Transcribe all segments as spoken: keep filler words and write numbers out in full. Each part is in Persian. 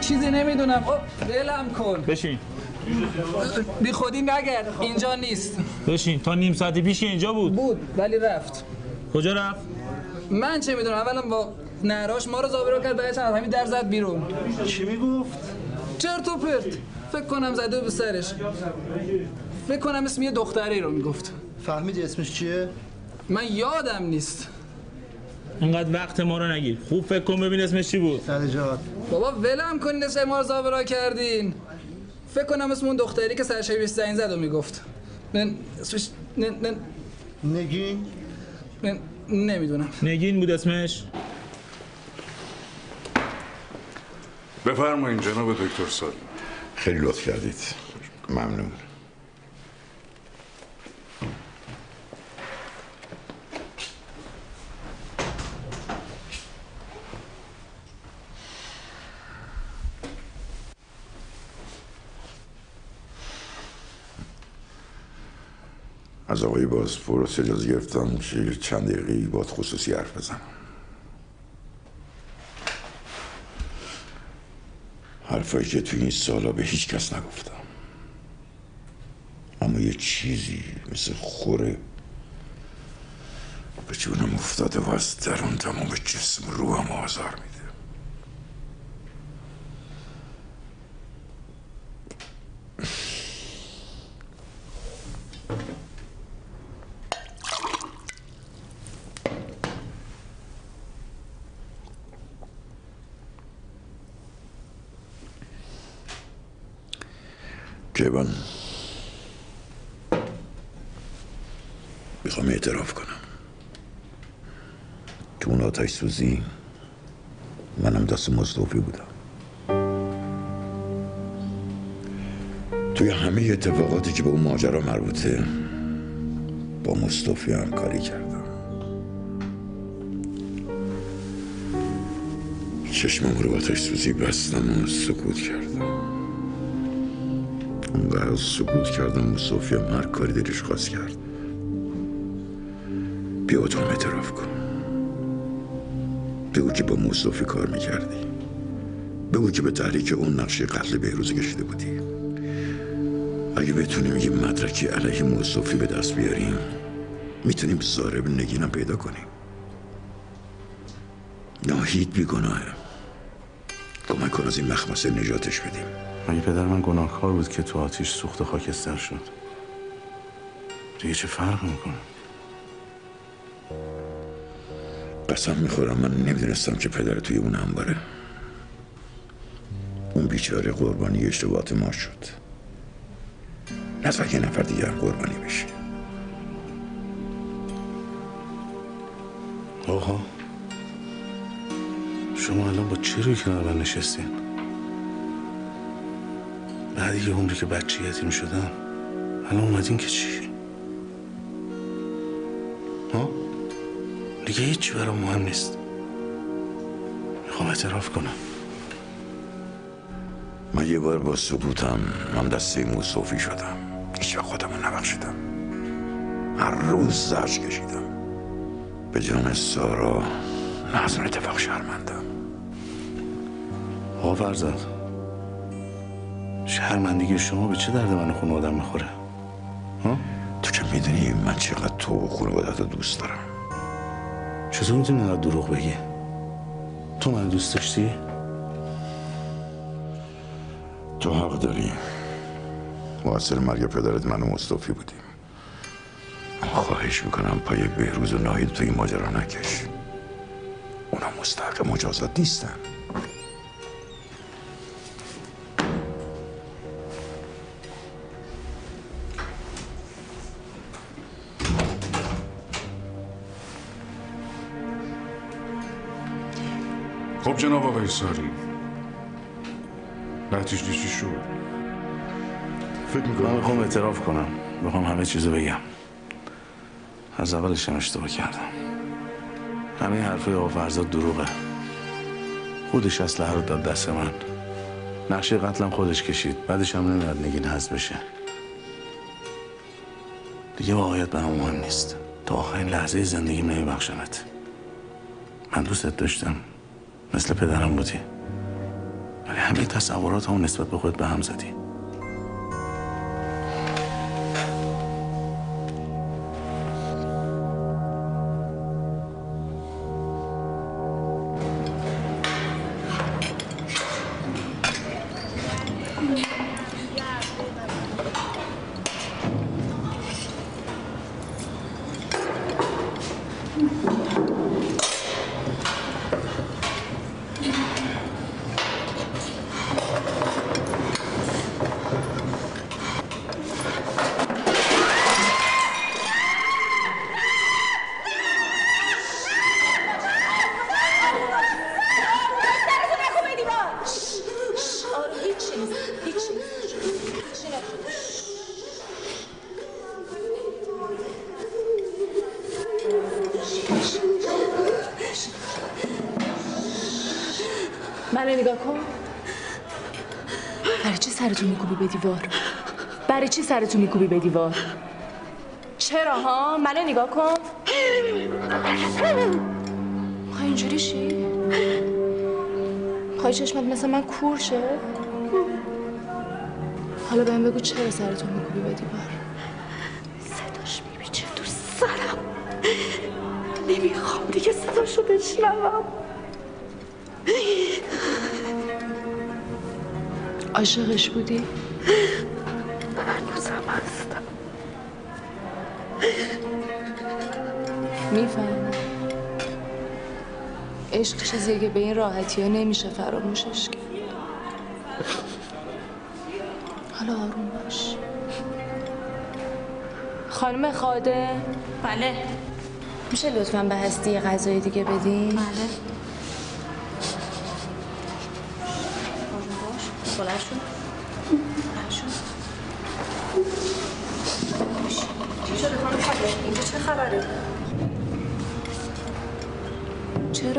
چیزی نمیدونم. ولم کن. بشین. بی خودی نگرد، اینجا نیست. بشین. تا نیم ساعتی پیش اینجا بود. بود ولی رفت. کجا رفت؟ من چه میدونم. اولا با نراش ما رو زابرا کرد، بعدش از همین در زد بیرون. چی میگفت؟ چرت و پرت. فکر کنم زده به سرش. فکر کنم اسم یه دختری رو میگفت. فهمیدی اسمش چیه؟ من یادم نیست. اینقدر وقت ما رو نگیر. خوب فکر کن ببین اسمش چی بود. سرجات. بابا ولم کنین، اسم ما رو زابرا کردین. فکر کنم اسم اون دختری که سرش بیست زنگ زد و میگفت. من اسمش نه نه نگین؟ نه نمیدونم. نگین بود اسمش. بفرمایید جناب دکتر سالم. خیلی لطف کردید. ممنون. از آقای بازپرس اجازه گرفتم که چند دقیقه باهات خصوصی حرف بزنم. حرفایی که تو این سالا به هیچ کس نگفتم، اما یه چیزی مثل خوره به جونم افتاده و از درون تمام جسم روحم آزار میده. کیوان، میخوام اعتراف کنم تو اون آتش سوزی منم دست مصطفی بودم. توی همه اتفاقاتی که به اون ماجرا مربوطه با مصطفی همکاری کردم. چشمم رو آتش سوزی بستم و سکوت کردم. اونقدر سکوت کردم مصطفی هم هر کاری دلش خواست کرد. بیا تو هم اعتراف کن. بگو که با مصطفی کار میکردی. بگو که به تحریک اون نقشه قتل بهروز کشیده بودی. اگه بتونیم یه مدرکی علیه مصطفی به دست بیاریم میتونیم ضارب نگینم پیدا کنیم. ناهید بیگناهه. کمک کن از این مخمسه نجاتش بدیم. مگه پدر من گناهکار بود که تو آتیش سوخت و خاکستر شد؟ دیگه چه فرق میکنه؟ قسم میخورم من نمیدونستم که پدر توی اون انباره. اون بیچاره قربانی اشتباهات ما شد. نذار یه نفر دیگه هم قربانی بشه. آقا شما الان با چی روی کنار من نشستین؟ بعد یه عمری که بچه یتیم شدم الان اومدین که چی؟ ها؟ دیگه هیچی برام مهم نیست. میخوام اعتراف کنم. من یه بار با سکوتم هم دسته مصطفی شدم. هیچ وقت خودم رو نبخشیدم. هر روز زجر کشیدم. به جان سارا نه از اون اتفاق شرمندم. آقا فرزاد، شرمندگی شما به چه درد من و خانوادم میخوره؟ ها؟ تو که میدونی من چقدر تو و خانوادت رو دوست دارم. چطور میتونی اینقدر دروغ بگی؟ تو من دوست داشتی؟ تو حق داری. واصل مرگ پدرت من و مصطفی بودیم. خواهش میکنم پای بهروز و ناهید تو این ماجرا نکش. اونا مستحق مجازات نیستن. خب جناب آقای ساری، نتیجه چی شد؟ فکر میکنم من میخوام اعتراف کنم. میخوام همه چیزو بگم. از اولش هم اشتباه کردم. همه حرفای آقا فرزاد دروغه. خودش اسلحه رو داد دست من. نقشه قتلم خودش کشید. بعدش هم نمیاد نگین حذف بشه. دیگه واقعیت برام مهم نیست. تا آخرین لحظه زندگیم نمیبخشمت. من دوستت داشتم. مثل پدرم بودی. ولی همه تصورات همون نسبت به خود به هم زدی. منو نگاه کن. برای چی سرتو میکوبی به دیوار؟ برای چی سرتو میکوبی به دیوار؟ چرا ها؟ منو نگاه کن. خواهی اینجوری شی؟ خواهی چشمت مثل من کور شه؟ حالا بهم بگو چرا سرتو میکوبی به دیوار؟ صداش میبیچه تو سرم، نمیخوام دیگه صداشو بشنوم. عاشقش بودی؟ هنوزم هستم. میفهمم. عشق چیزیه که به این راحتی ها نمیشه فراموشش کرد. حالا آروم باش. خانم خاده؟ بله. میشه لطفاً به هستی یه غذای دیگه بدین؟ بله. بلند شو. بلند شو. چی شده خانم خاله؟ اینجا چه خبره؟ چرا؟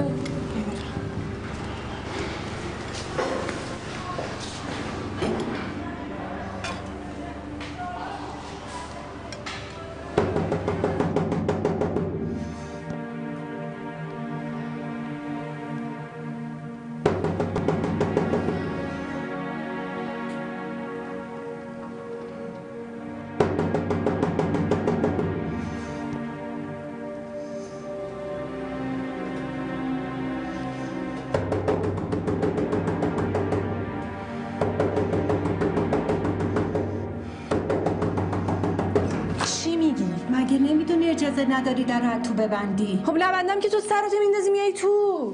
مگه نمیدونی اجازه نداری در تو ببندی؟ خب نبندم که تو سرتو میندازی میای تو.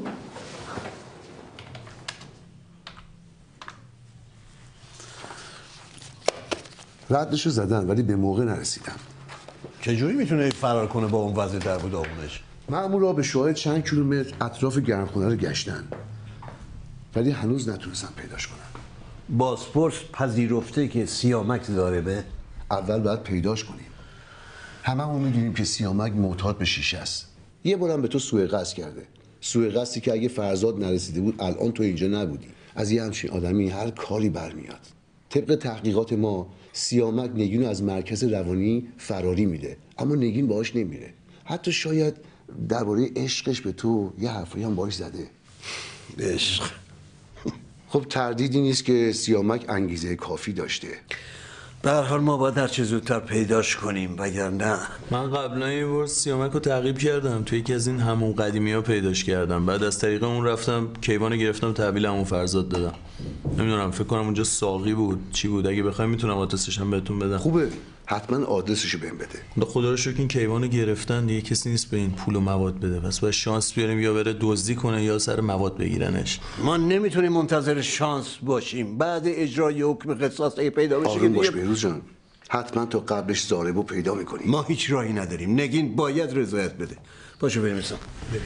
ردشو زدن ولی به موقع نرسیدم. چجوری میتونه فرار کنه با اون وضع در بود آمونش؟ مأمورا به شاهد چند کیلومتر اطراف گرمخونه رو گشتن ولی هنوز نتونستن پیداش کنن. بازپرس پذیرفته که سیامک ضاربه؟ اول باید پیداش کنیم. هممون میدونیم که سیامک معتاد به شیشه است. یه بارم به تو سوء قصد کرده. سوء قصدی که اگه فرزاد نرسیده بود الان تو اینجا نبودی. از یه همچین آدمی هر کاری برمیاد. طبق تحقیقات ما سیامک نگین رو از مرکز روانی فراری میده اما نگین باهاش نمیره. حتی شاید درباره عشقش به تو یه حرفی هم باهاش زده. عشق؟ خب تردیدی نیست که سیامک انگیزه کافی داشته. به هر حال ما باید هر چه زودتر پیداش کنیم وگرنه. من قبلا یه بار سیامک رو تعقیب کردم توی یکی از این همون قدیمی ها پیداش کردم. بعد از طریق اون رفتم کیوان گرفتم تحویل همون فرزاد دادم. نمیدونم فکر کنم اونجا ساقی بود چی بود. اگه بخوایم میتونم آدرسش هم بهتون بدم. خوبه حتما آدرسشو بهم بده. خدا رو شکر این کیوانو گرفتن دیگه کسی نیست به این پول و مواد بده. پس باید شانس بیاریم یا بره دزدی کنه یا سر مواد بگیرنش. ما نمیتونیم منتظر شانس باشیم. بعد اجرای حکم قصاص اگه پیدا بشه آروم باش بهروز جان. حتما تا قبلش ضاربو پیدا میکنیم. ما هیچ راهی نداریم. نگین باید رضایت بده. پاشو بریم مثلا. بریم.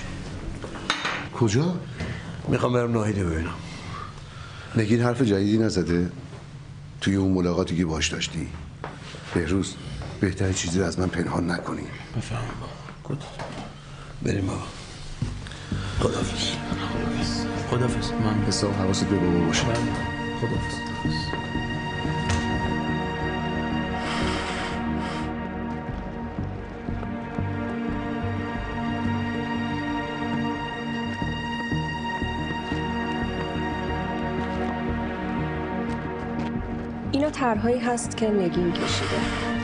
کجا؟ میخوام برم ناهیده ببینم. نگین حرف جدیدی نزده؟ توی اون ملاقاتی که باش داشتی؟ بهروز بهتره چیزی رو از من پنهان نکنی. بفهمم با بریم بابا. خداحافظ. خداحافظ. من حساب حواست به بابا باشه. خداحافظ. اینا طرحهایی هست که نگین کشیده.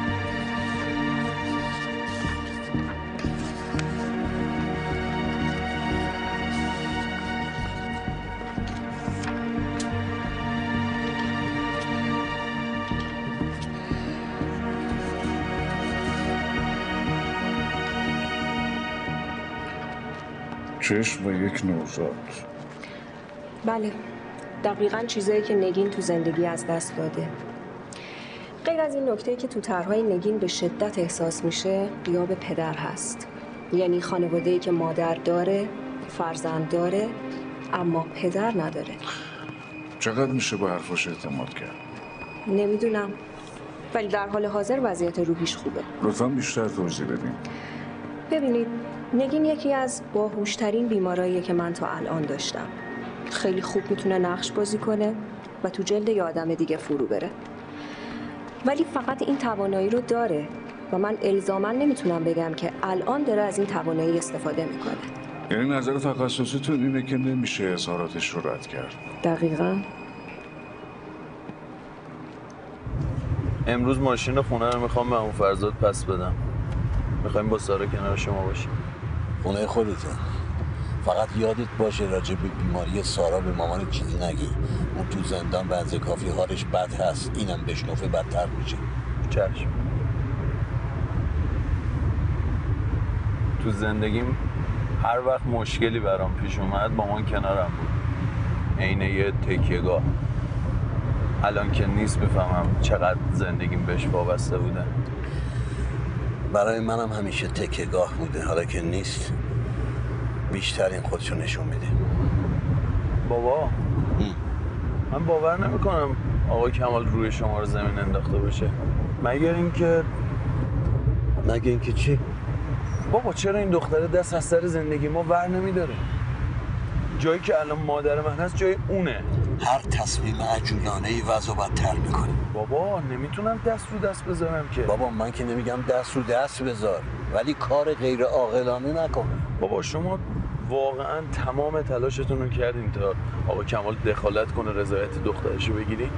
چشم و یک نوزاد. بله، دقیقاً چیزایی که نگین تو زندگی از دست داده. غیر از این نکته‌ای که تو طرح‌های نگین به شدت احساس میشه، غیاب پدر هست. یعنی خانواده‌ای که مادر داره، فرزند داره، اما پدر نداره. چقدر میشه با حرفاش اعتماد کرد؟ نمیدونم، ولی در حال حاضر وضعیت روحیش خوبه. لطفاً بیشتر توضیح بدین. ببینید، نگین یکی از باهوشترین بیماراییه که من تا الان داشتم. خیلی خوب میتونه نقش بازی کنه و تو جلد یه آدم دیگه فرو بره. ولی فقط این توانایی رو داره و من الزاماً نمیتونم بگم که الان داره از این توانایی استفاده میکنه. یعنی نظر تخصصیتون اینه که نمیشه اظهاراتش رو رد کرد؟ دقیقاً. امروز ماشین خونه رو میخوام به عمو فرزاد پس بدم. میخوایم با سارا کنار شما باشیم. خونه خودته. فقط یادت باشه راجع به بیماری سارا به مامان چیزی نگی. اون تو زندان بنز کافی حالش بد هست. اینم بشنفه بدتر میشه. چشم. تو زندگیم هر وقت مشکلی برام پیش اومد مامان کنارم بود. عین یه تکیه‌گاه. الان که نیست میفهمم چقدر زندگیم بهش وابسته بوده. برای منم همیشه تکیه‌گاه بوده. حالا که نیست بیشتر این خودشو نشون میده. بابا من باور نمیکنم آقای کمال روی شما رو زمین انداخته باشه. مگر اینکه مگر اینکه چی؟ بابا چرا این دختره دست از سر زندگی ما ور نمیداره؟ جایی که الان مادر من هست جای اونه. هر تصمیم عجولانه‌ای وضع بدتر میکنه. بابا نمیتونم دست رو دست بذارم که. بابا من که نمیگم دست رو دست بذار، ولی کار غیر عاقلانه نکن. بابا شما واقعا تمام تلاشتون رو کردین تا آقا کمال دخالت کنه رضایت دخترشو بگیری؟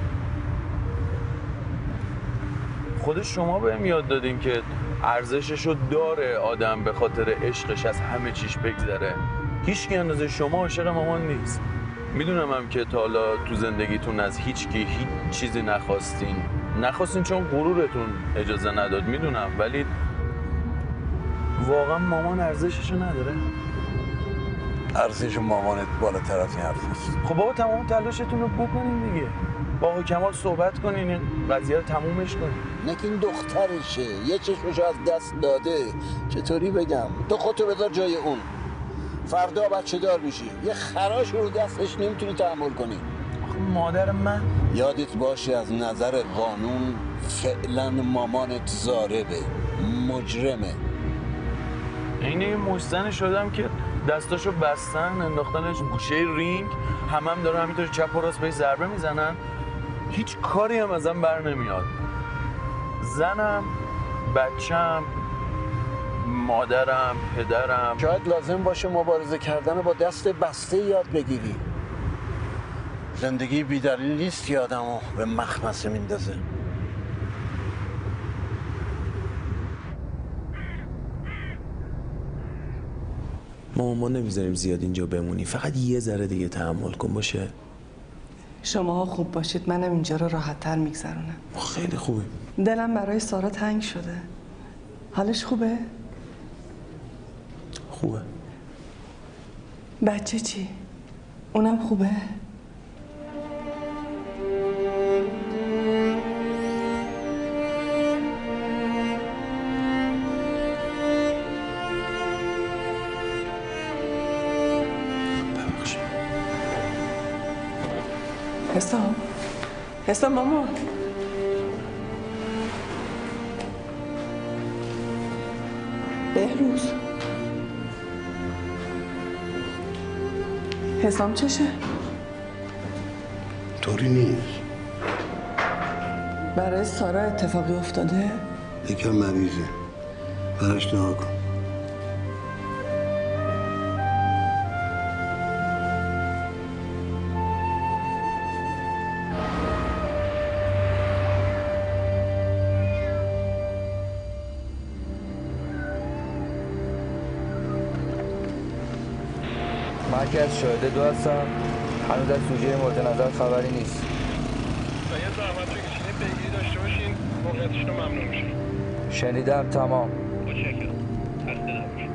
خود شما بهم یاد دادین که ارزششو داره آدم به خاطر عشقش از همه چیش بگذره. هیچ کی اندازه شما عاشق مامان نیست. میدونم هم که تا حالا تو زندگیتون از هیچ کی هیچ چیزی نخواستین. نخواستین چون غرورتون اجازه نداد، میدونم، ولی واقعا مامان ارزششو نداره؟ ارزش مامانت بالاتر از این حرف است. خب بابا تمام تلاشتون رو بکنین دیگه. با آقا کمال صحبت کنین، این قضیه رو تمومش کنین. نکه این دخترشه، یه چشمشو از دست داده. چطوری بگم؟ تو خودتو بذار جای اون. فردا بچه دار میشی، یه خراش رو دستش نمیتونی تحمل کنی. آخه مادر من یادت باشه از نظر قانون فعلا مامانت ضاربه، مجرمه. این این مجزن شدم که دستاشو بستن انداختنش گوشه رینگ، همه هم دارن همینطور چپ و راست بهش ضربه میزنن، هیچ کاری هم ازم بر نمیاد. زنم، بچم، مادرم، پدرم. شاید لازم باشه مبارزه کردن با دست بسته یاد بگیری. زندگی بی‌دلیل نیست که آدمو به مخمصه میندازه. ما ما نمیذاریم زیاد اینجا بمونی، فقط یه ذره دیگه تحمل کن باشه. شماها خوب باشید، منم اینجا رو راحت تر میگذرونم. خیلی خوبه. دلم برای سارا تنگ شده. حالش خوبه؟ خوبه. بچه چی؟ اونم خوبه؟ حسام حسام مامان بهروز حسام چشه؟ طوری نیست. برای سارا اتفاقی افتاده؟ یکم مریضه، براش دعا کن. من که از شاهده دو هستم، هنوز از سوژه مورد نظر خبری نیست. و یه زحمت بکشین پیگیری داشته باشین، موقعیتشون رو ممنون میشه. شنیدم، تمام. متشکرم. خسته نباشید.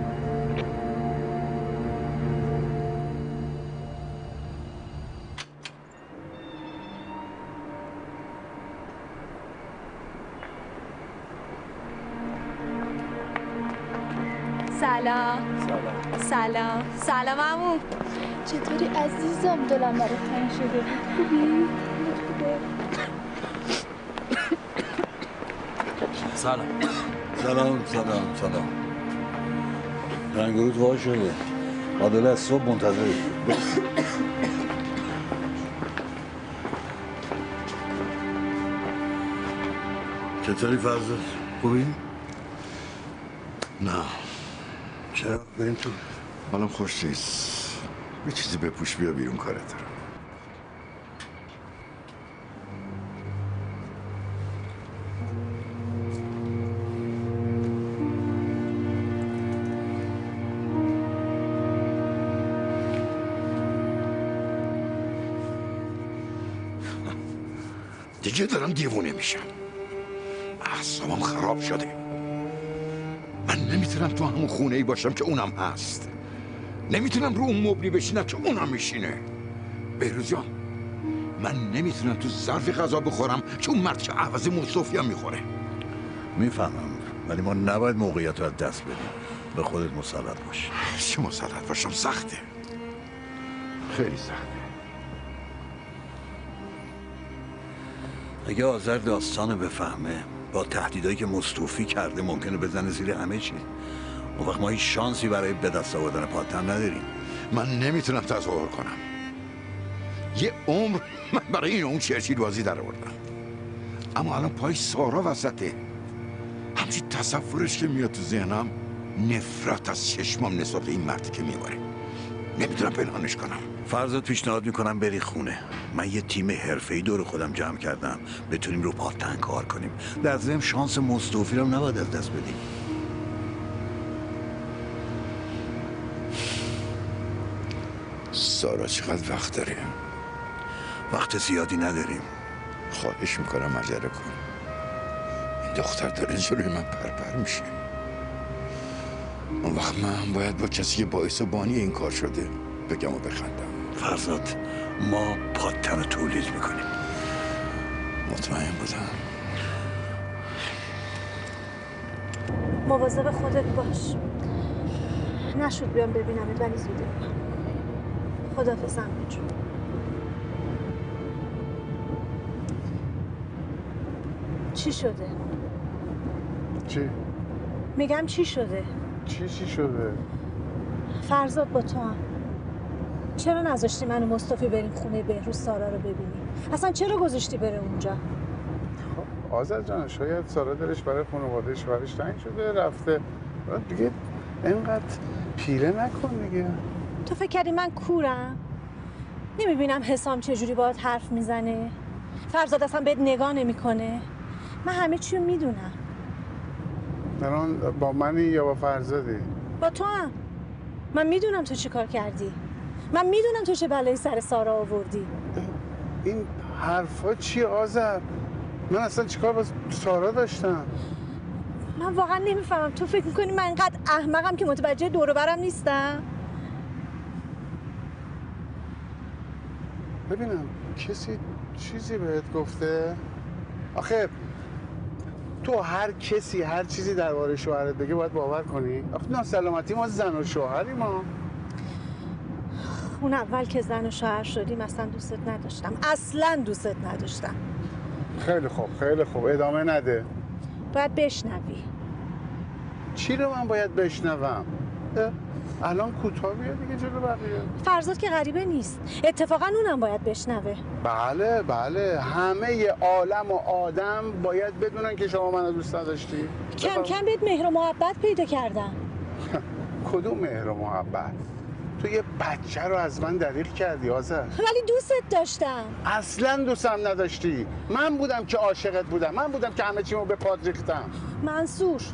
سلام سلام سلام عمو. چطوری عزیزم؟ دلم برات تنگ شده بود. خوبی؟ سلام سلام سلام سلام رنگورود وا شده. عادل از صبح منتظر چطوری فرزاد؟ خوبی؟ نه. چرا؟ بریم تو. حالم خوش نیست. یه چیزی بپوش بیا بیرون کارت دارم. دیگه دارم دیوونه میشم. اعصابم خراب شده. من نمیتونم تو همون خونه ای باشم که اونم هست. نمیتونم رو اون مبلی بشینم که اونم میشینه. بهروز جان، من نمیتونم تو ظرف غذا بخورم که اون مرد که عوض مصطفی هم میخوره. میفهمم، ولی ما نباید موقعیت رو از دست بدیم. به خودت مسلط باش. چه مسلط باشم؟ سخته، خیلی سخته. اگه آذر داستانو بفهمه، با تهدیدایی که مصطفی کرده ممکنه بزنه زیر همه چی. اون وقت ما هیچ شانسی برای به دست آوردن پالتن نداریم. من نمیتونم تظاهر کنم. یه عمر من برای این اون چرچیل بازی در آوردم، اما الان پای سارا وسطه. همچین تصورش که میاد تو ذهنم، نفرت از چشمام نسبت به این مردی که میباره. نمیتونم پنهانش کنم. فرضت پیشنهاد میکنم بری خونه. من یه تیم حرفه‌ای دور خودم جمع کردم، بتونیم رو پالتن کار کنیم. در ضمن شانس مصطفی رو نباید از دست بدیم. سارا چقدر وقت داره؟ وقت زیادی نداریم. خواهش میکنم عجله کن. این دختر داره جلوی من پرپر میشه. اون وقت من باید با کسی که باعث و بانی این کار شده بگم و بخندم. فرزاد، ما پالتن رو تولید میکنیم. مطمئن بودم. مواظب خودت باش. نشد بیام ببینمت ولی زوده. خداحافظ عمو جون. چی شده؟ چی؟ میگم چی شده؟ چی چی شده؟ فرزاد با تو هم. چرا نذاشتی من و مصطفی بریم خونه بهروز سارا رو ببینیم؟ اصلا چرا گذاشتی بره اونجا؟ خب آذر جان، شاید سارا دلش برای خانواده شوهرش تنگ شده رفته. دیگه اینقدر پیله نکن دیگه. تو فکر کردی من کورم؟ نمیبینم حسام چجوری باهات حرف میزنه؟ فرزاد اصلا بهت نگاه نمیکنه. من همه چی رو میدونم. الان با منی یا با فرزادی؟ با تو هم. من میدونم تو چی کار کردی. من میدونم تو چه بلایی سر سارا آوردی. این حرفا چی آذر؟ من اصلا چیکار با سارا داشتم؟ من واقعا نمیفهمم. تو فکر میکنی من انقدر احمقم که متوجه دور و برم نیستم؟ ببینم کسی چیزی بهت گفته؟ آخه تو هر کسی هر چیزی درباره شوهرت بگه باید باور کنی؟ آخه ناسلامتی ما زن و شوهری ما. اون اول که زن و شوهر شدیم اصلا دوستت نداشتم. اصلا دوستت نداشتم. خیلی خوب خیلی خوب ادامه نده. باید بشنوی. چی رو من باید بشنوم؟ الان کوتاه بیا دیگه جلو بقیه. فرزاد که غریبه نیست. اتفاقا اونم باید بشنوه. بله بله، همه عالم و آدم باید بدونن که شما منو دوست نداشتی. کم کم بهت مهر و محبت پیدا کردم. کدوم مهر و محبت؟ تو یه بچه رو از من دریغ کردی آذر. ولی دوستت داشتم. اصلا دوستم نداشتی. من بودم که عاشقت بودم. من بودم که همه چیمو به پات ریختم. منصور،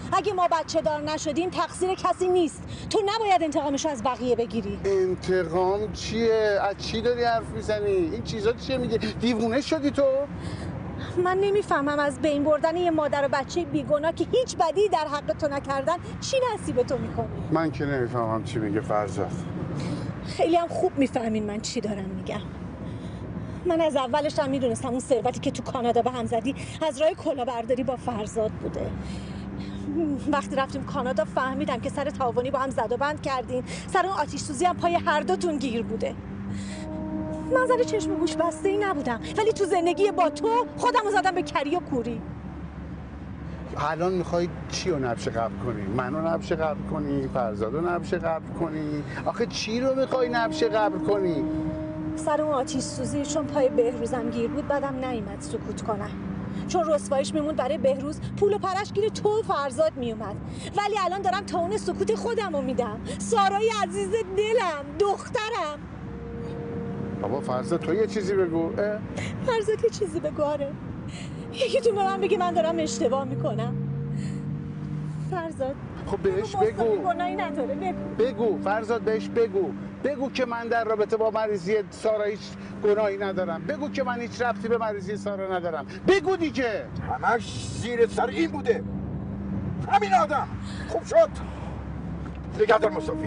اگه ما بچه دار نشدیم تقصیر کسی نیست. تو نباید انتقامشو از بقیه بگیری. انتقام چیه؟ از چی داری حرف میزنی؟ این چیزا چیه میگه؟ دیوونه شدی تو؟ من نمیفهمم از بین بردن یه مادر و بچه بیگناه که هیچ بدی در حق تو نکردن چی نصیب تو میکنه. من که نمیفهمم چی میگه فرزاد. خیلی هم خوب میفهمین من چی دارم میگم. من از اولش هم میدونستم اون ثروتی که تو کانادا به هم زدی از راه کلاهبرداری با فرزاد بوده. وقتی رفتیم کانادا فهمیدم که سر تعاونی با هم زد و بند کردین، سر اون آتش سوزی هم پای هر دوتون گیر بوده. من زده چشم و گوش بسته ای نبودم، ولی تو زندگی با تو خودم رو زدم به کری و کوری. الان میخوای چی رو نبش قبل کنی؟ منو نبش قبل کنی؟ فرزاد رو نبش قبل کنی؟ آخه چی رو میخوای نبش قبل کنی؟ سر اون آتش سوزی چون پای بهروزم گیر بود بعدم نیومد سکوت کنم، چون رسواییش میموند برای بهروز پول و پرش گیر تو و فرزاد میومد. ولی الان دارم تا اون سکوت خودم رو میدم. سارای عزیز دلم، دخترم. بابا فرزاد تو یه چیزی بگو. فرزاد یه چیزی بگو. آره یکی تو به من بگه من دارم اشتباه میکنم. فرزاد خب بهش بگو. گناهی نداره. بگو بگو فرزاد بهش بگو. بگو که من در رابطه با مریضی سارا هیچ گناهی ندارم. بگو که من هیچ ربطی به مریضی سارا ندارم. بگو دیگه. همش زیر سر این بوده. همین آدم. خوب شد. نگهدار مصطفی.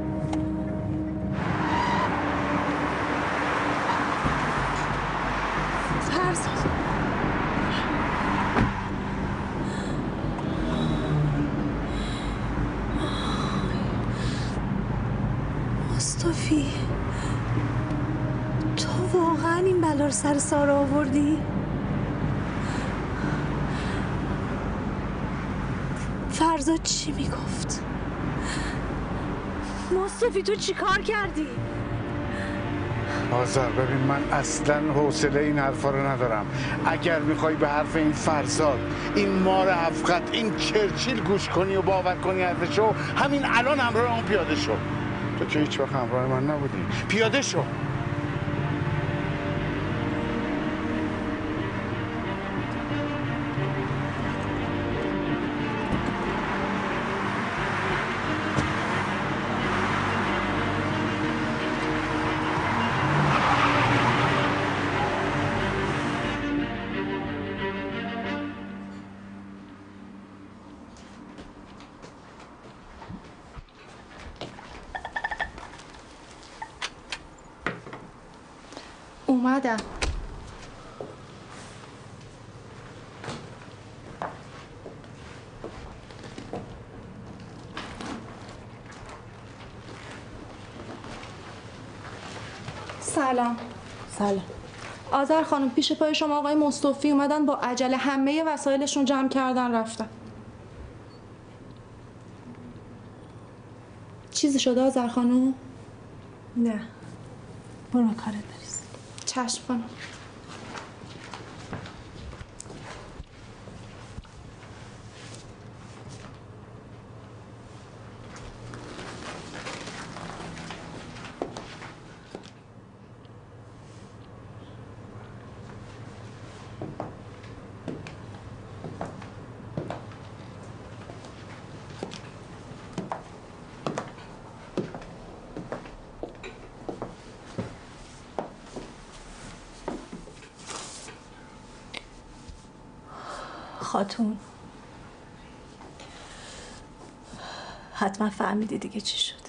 فرزاد مصطفی تو واقعا این بلا رو سر سارا آوردی؟ فرزاد چی میگفت؟ مصطفی تو چی کار کردی؟ آذر ببین من اصلا حوصله این حرفا رو ندارم. اگر میخوای به حرف این فرزاد، این مار افقد، این چرچیل گوش کنی و باور کنی حرفشو، همین الان همراه اون پیاده شو. تو که هیچ وقت همراه من نبودی. پیاده شو. اومدم. سلام. سلام. آذر خانم پیش پای شما آقای مصطفی اومدن، با عجله همه وسایلشون جمع کردن رفتن. چیزی شده آذر خانم؟ نه. برو کارت بریز. چشم خانم. خاتون حتما فهمیدی دیگه چی شده.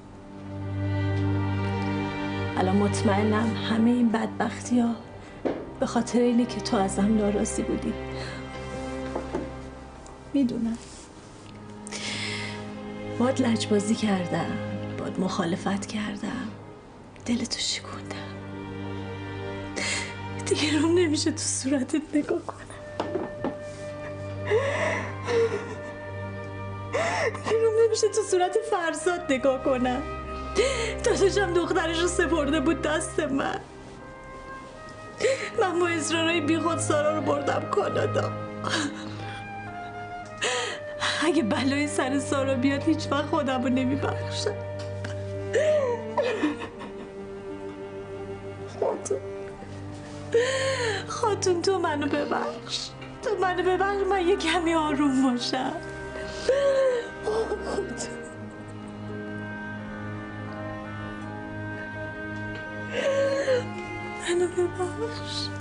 الان مطمئنم همه این بدبختی ها به خاطر اینه که تو ازم ناراضی بودی. میدونم باد لجبازی کردم، باد مخالفت کردم، دلتو شکوندم. دیگه روم نمیشه تو صورتت نگاه کنم. روم نمیشه تو صورت فرزاد نگاه کنم. داداشم دخترش رو سپرده بود دست من. من با اصرارای بی خود سارا رو بردم کانادا. اگه بلای سر سارا بیاد هیچ وقت خودم رو نمیبخشم. خاتون خاتون تو منو ببخش. تو منو ببخش من یه کمی آروم باشم. منو ببخش.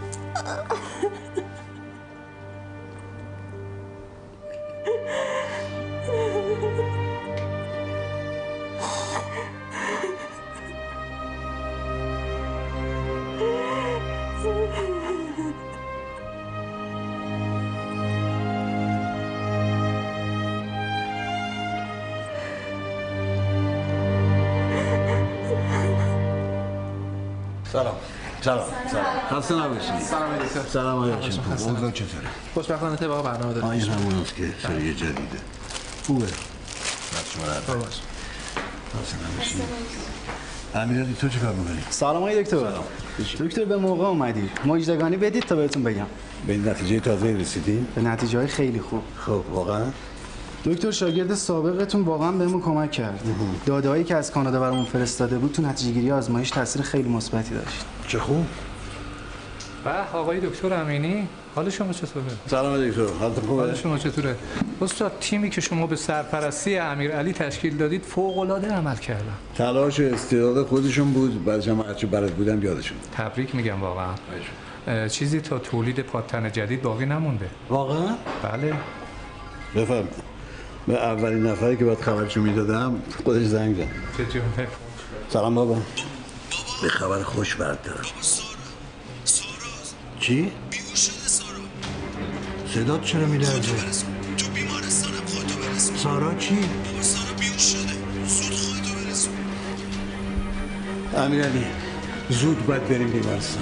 سلام سلام سلام خسته نباشید. سلام علیکم. سلام علیکم. اوضاع چطوره؟ خوشبختانه طبق برنامه داریم. این همون است که سری جدیده. خوبه. دست شما درد نکنه. خسته نباشید. امیرعلی تو چه کار می‌کنی؟ سلام آقای دکتر. دکتر به موقع اومدی. مجدگانی بدید تا بهتون بگم. به این نتیجه تازه رسیدین؟ به نتیجه‌های خیلی خوب. خب واقعا دکتر شاگرد سابقتون واقعا بهمون کمک کرد. داده‌هایی که از کانادا برامون فرستاده بود تو نتیجه‌گیری آزمایش تاثیر خیلی مثبتی داشت. چه خوب. به آقای دکتر امینی، حال شما چطوره؟ سلام دکتر، حالتون خوبه؟ حال شما چطوره؟ استاد تیمی که شما به سرپرستی امیرعلی تشکیل دادید فوق‌العاده عمل کردن. تلاش و استعداد خودشون بود، بعدش هم هرچی بلد بودم یادشون. تبریک میگم واقعا. چیزی تا تولید پاتن جدید باقی نمونده. واقعا؟ بله. بفهم. به اولین نفری که باید خبرشو میدادم خودش زنگ زد. چه جونه؟ سلام بابا. به خبر خوش برات دارم. چی؟ بیهوش شده سارا. صدات چرا میلرزه؟ تو بیمارستانم خودتو برسون. سارا چی؟ بابا سارا بیهوش شده. زود خودتو برسون. امیرعلی زود باید بریم بیمارستان.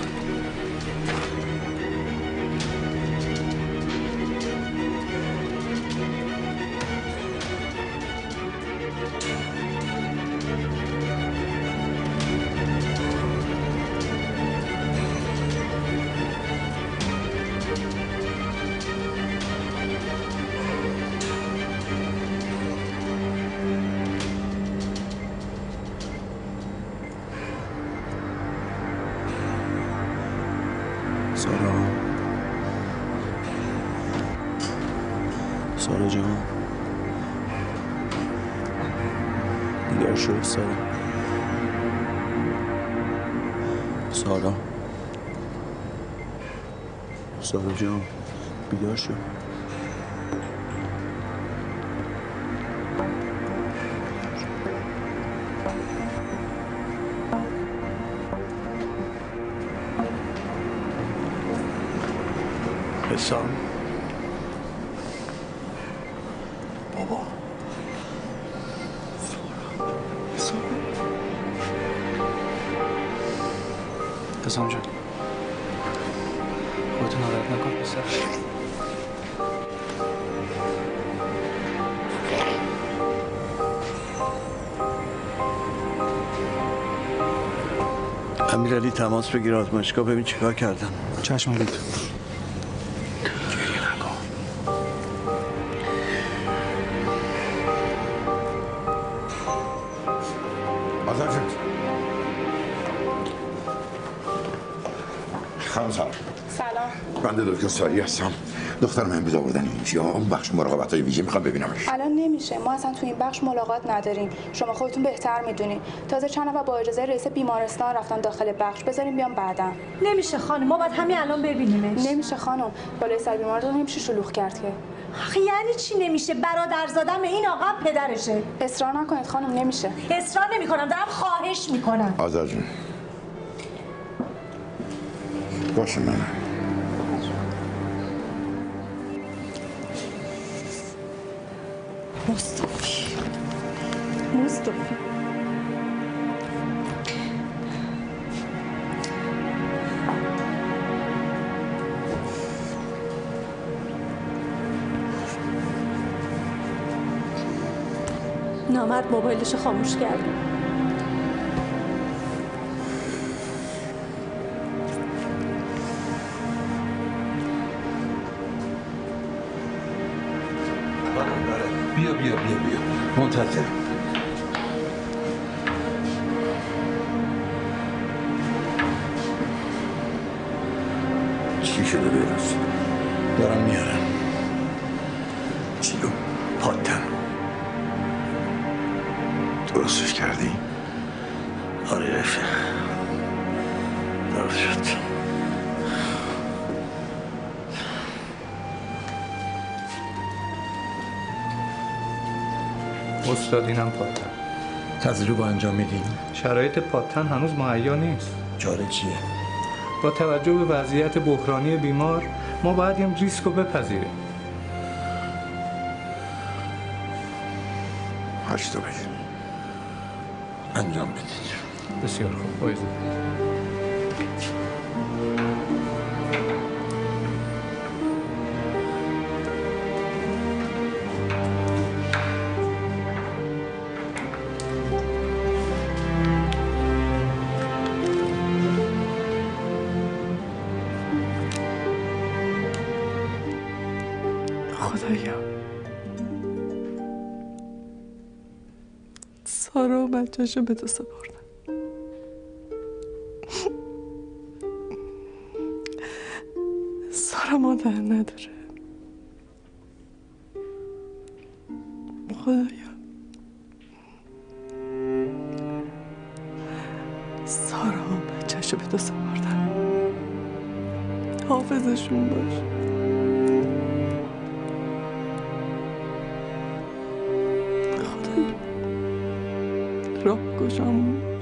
سارا سارا جان بیدار شد سارا سارا سارا جان بیدار شد حسام بابا حسام حسام جان خودتو ناراحت نکن پسر امیرعلی تماس بگیر آزمایشگاه ببین چیکار کردن. چشم دکتر. آزاد جان. خانم سلام. سلام. بنده دکتر ساری هستم. دخترم امروز آوردن اینجا. اون بخش مراقبت های ویژه میخوام ببینمش. الان نمیشه، ما اصلا تو این بخش ملاقات نداریم. شما خودتون بهتر میدونین. تازه چند نفر با اجازه رئیس بیمارستان رفتن داخل بخش. بذاریم بیام بعدا. نمیشه خانم، ما باید همین الان ببینیمش. نمیشه خانم، بالای سر بیمارستان نمیشه شلوغ کرد که. آخه یعنی چی نمیشه؟ برادرزادم این آقا پدرشه. اصرار نکنید خانم، نمیشه. اصرار نمیکنم، دارم خواهش میکنم. آزاد جون. باشه من. مصطفی مصطفی نامرد موبایلشو خاموش کرد. بیا بیا بیا بیا منتظر. چی شده بیروز؟ دارم میارم. چیو؟ پاتن درستش کردی؟ آره رفیق، درست شد. استاد اینم پاتن. تجربه انجام میدین؟ شرایط پاتن هنوز مهیا نیست. چاره چیه؟ با توجه به وضعیت بحرانی بیمار ما باید این ریسک رو بپذیریم. هشتو بگیر انجام بدید. بسیار خوب. بایزید. خدایا سارا و بچه‌شو به تو سپردم. سارا مادر نداره. خدایا سارا و بچه‌شو به تو سپردم. حافظشون باش. راه گشام باش.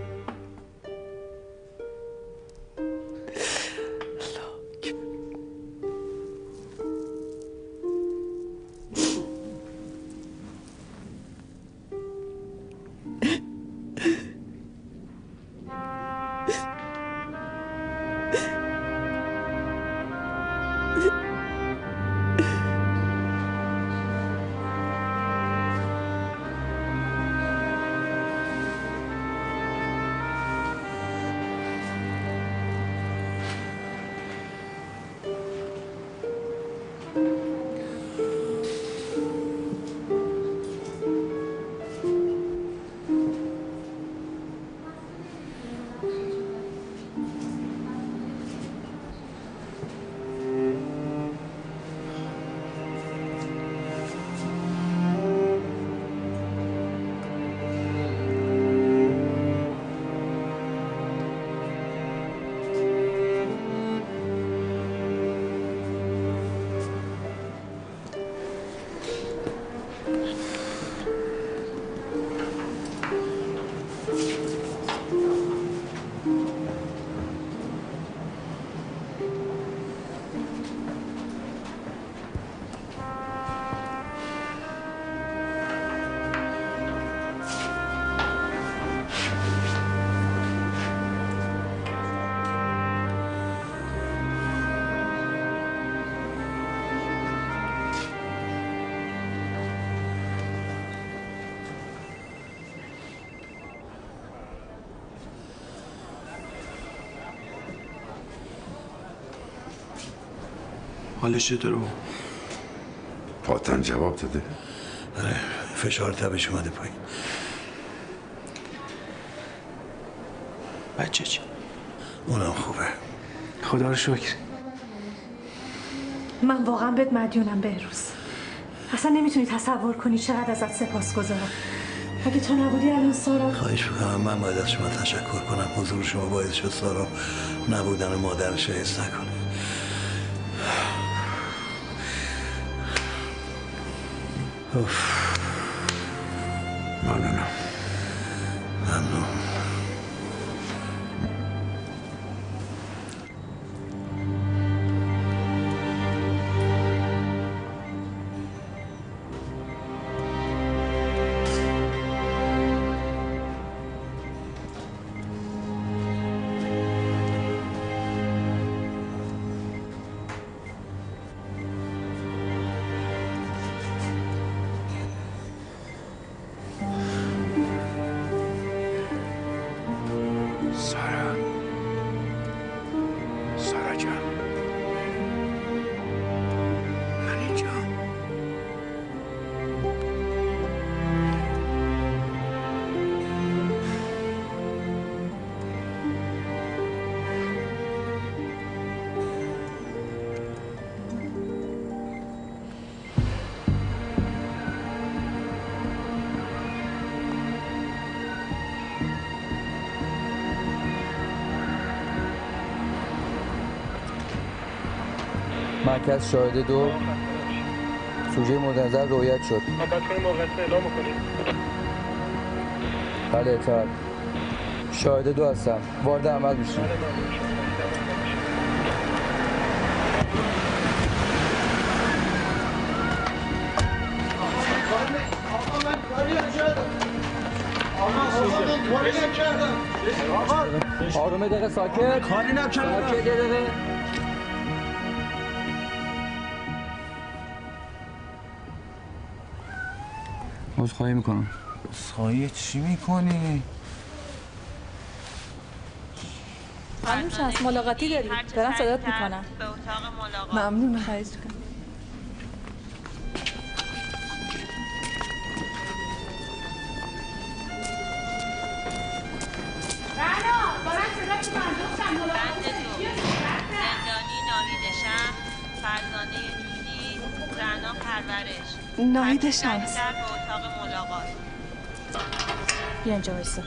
حالش چطوره؟ پاتن جواب داده؟ آره فشار تبش اومده پایین. بچه چی؟ اونم خوبه. خدا رو شکر. من واقعا بهت مدیونم بهروز. اصلا نمیتونی تصور کنی چقدر ازت سپاسگزارم. اگه تو نبودی الان سارا. خواهش میکنم، من باید از شما تشکر کنم. حضور شما باعث شد سارا نبودن مادرش حس نکنه. ممنونم. ممنون. مرکز شاهد دو سوژه مورد نظر رویت شد. بعد کنیم موقعیت اعلام کنیم. بله اطاعت. شاهد دو هستم. وارد عمل میشیم. آرومه دقیقه ساکت. کاری نکردم. ساکت دقیقه. عذرخواهی میکنم. عذرخواهی چی میکنی؟ خانم شمس ملاقاتی داری. دارم صدات میکنم. به اتاق ملاقات. ممنونم. خواهش میکنم. زندانی ناهید شمس، فرزانه جودی، رعنا پرورش. ناهید شمس. به اتاق ملاقات. بیا اینجا وایسا.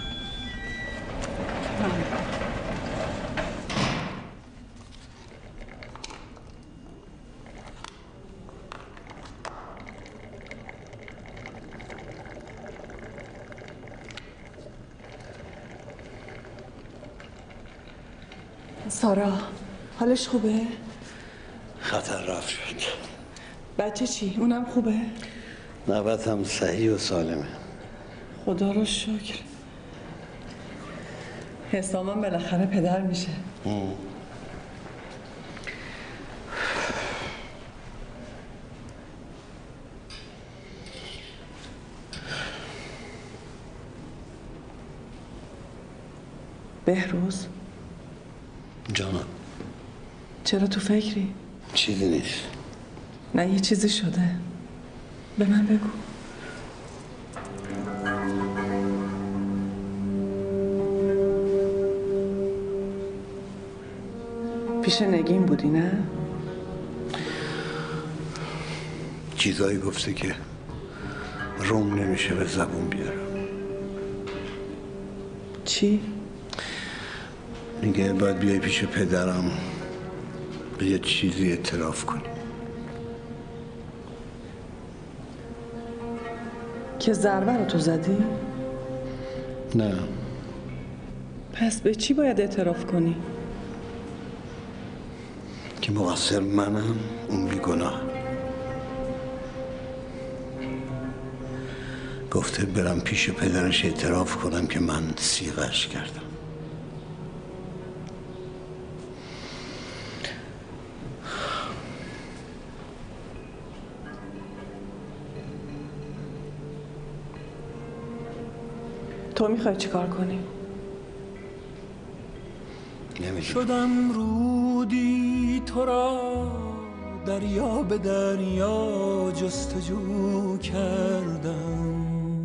سارا حالش خوبه؟ خطر رفت شد. بچه چی؟ اونم خوبه؟ نوبت هم صحیح و سالمه. خدا رو شکر. حسامم بالاخره پدر میشه. ام. بهروز جانم چرا تو فکری؟ چیزی نیست. نه یه چیزی شده. به من بگو. پیش نگین بودی نه؟ چیزایی گفته که روم نمیشه به زبون بیارم. چی؟ میگه باید بیای پیش پدرم به یه چیزی اعتراف کنی. که ضربه رو تو زدی؟ نه. پس به چی باید اعتراف کنی؟ که مقصر منم، اون بیگناه. گفته برم پیش پدرش اعتراف کنم که من صیغه‌اش کردم. تو میخوای چی کار کنی؟ شدم رودی تو را دریا به دریا جستجو کردم،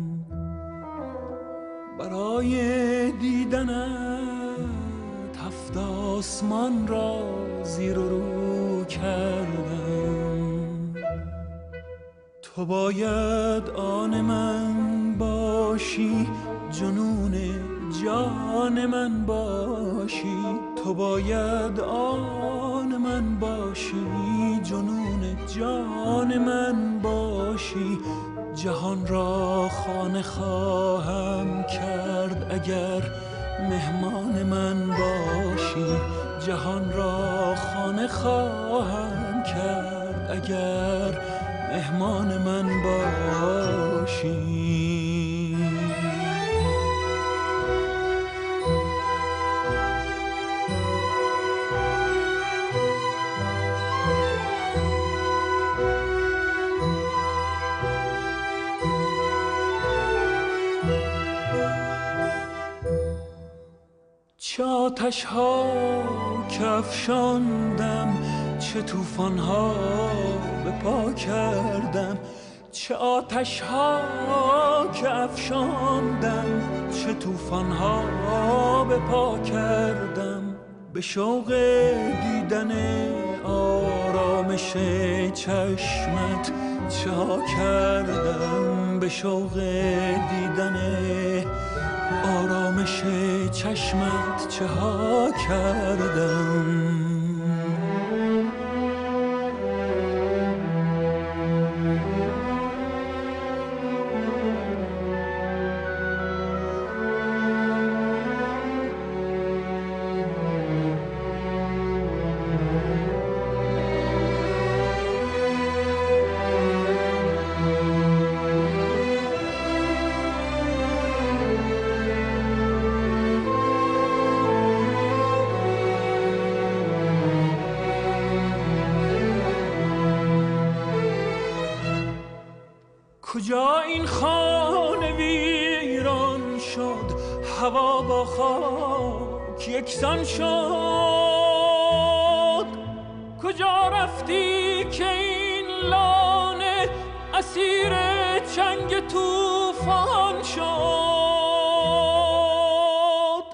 برای دیدنت هفت آسمان را زیر و رو کردم. تو باید آن من باشی، جنون جان من باشی. تو باید آن من باشی، جنون جان من باشی. جهان را خانه خواهم کرد اگر مهمان من باشی. جهان را خانه خواهم کرد اگر مهمان من باشی. چه آتش ها که افشاندم، چه توفان ها به پا کردم. چه آتش ها که افشاندم، چه توفان ها به پا کردم. به شوق دیدن آرامش چشمت چه ها کردم. به شوق دیدن آرامش چشمت چه ها کردم. کجا این خانه ویران شد، هوا با خاک یکسان شد. کجا رفتی که این لانه اسیر چنگ طوفان شد؟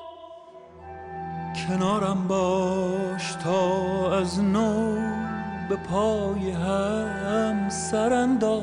کنارم باش تا از نو به پای هم سر اندازیم.